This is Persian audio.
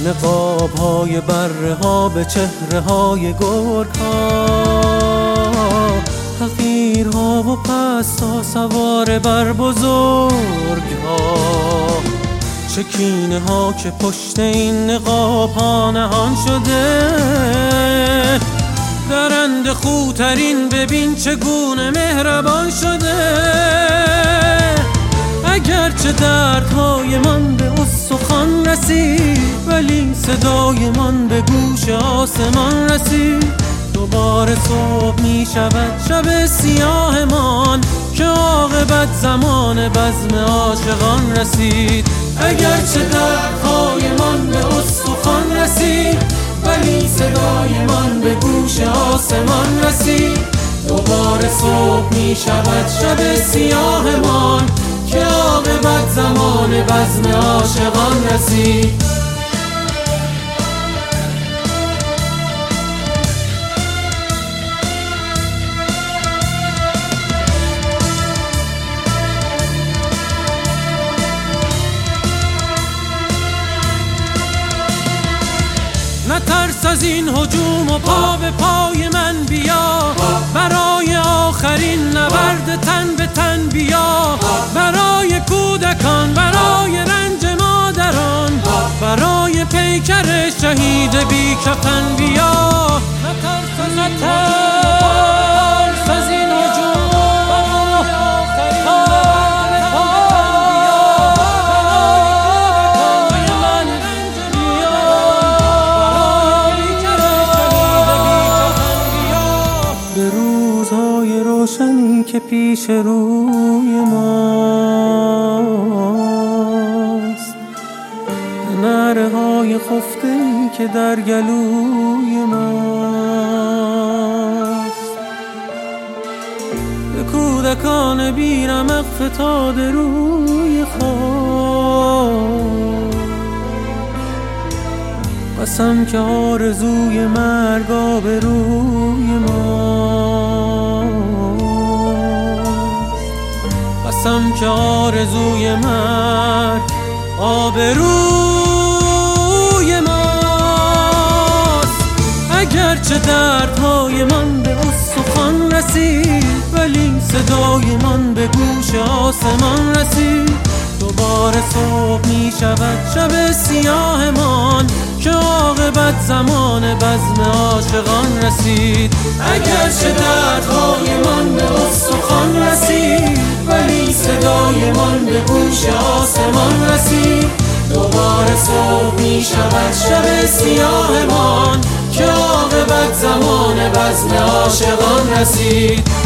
نقاب های بره ها به چهره های گرگ ها، حقیرها و پستا سوار بر بزرگ ها. چه کینه ها که پشت این نقاب ها نهان شده، درنده خوترین ببین چگونه مهربان شده. اگرچه دردهای من به استخوان رسید، ولی صدای من به گوش آسمان رسید. دوباره صبح می شود شب سیاه من، که عاقبت زمان بزم عاشقان رسید. اگرچه دردهای من به استخوان رسید، ولی صدای من به گوش آسمان رسید. دوباره صبح می شود شب سیاه من، که عاقبت زمان بزم عاشقان رسید. نترس از این هجوم و پا به پای من بیا، برای آخرین نبرد تن به تن بیا. برای کودکان، برای رنج مادران، برای پیکر شهید بی کفن بیا. نترس از این هجوم برای آخرین روشنی که پیش روی ماست، نره های خفته‌ای که در گلوی ماست. به کودکان بیرمق فتاده روی خاک، قسم که آرزوی مرگ آبروی ماست. قسم که آرزوی مرگ آبروی ماست. اگرچه دردهای من به استخوان رسید، ولی صدای من به گوش آسمان رسید. دوباره صبح می شود شب سیاه من، که عاقبت زمان بزم عاشقان رسید. اگرچه دردهای من به استخوان رسید، ولی صدای من به گوش آسمان رسید. دوباره صبح می شود شب سیاه من، که عاقبت زمان بزم عاشقان رسید.